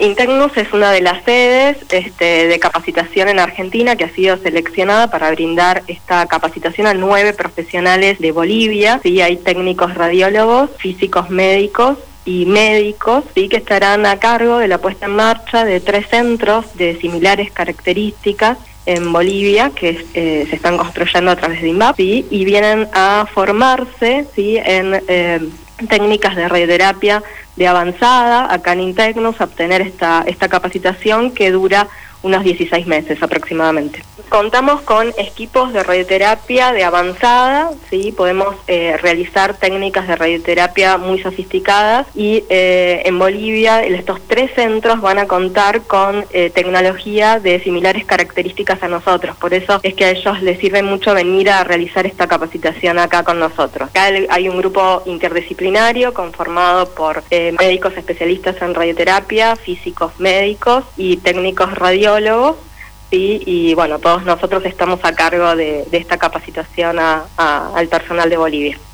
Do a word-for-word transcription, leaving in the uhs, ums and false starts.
Intecnus es una de las sedes este, de capacitación en Argentina que ha sido seleccionada para brindar esta capacitación a nueve profesionales de Bolivia. Sí, hay técnicos radiólogos, físicos médicos y médicos, sí, que estarán a cargo de la puesta en marcha de tres centros de similares características en Bolivia que eh, se están construyendo a través de INVAP, ¿sí? Y vienen a formarse, ¿sí? en eh, técnicas de radioterapia de avanzada acá en Intecnus, a obtener esta, esta capacitación que dura unos dieciséis meses aproximadamente. Contamos con equipos de radioterapia de avanzada, ¿sí? Podemos eh, realizar técnicas de radioterapia muy sofisticadas y eh, en Bolivia estos tres centros van a contar con eh, tecnología de similares características a nosotros, por eso es que a ellos les sirve mucho venir a realizar esta capacitación acá con nosotros. Acá hay un grupo interdisciplinario conformado por eh, médicos especialistas en radioterapia, físicos médicos y técnicos radiólogos. Sí, y bueno, todos nosotros estamos a cargo de, de esta capacitación a, a, al personal de Bolivia.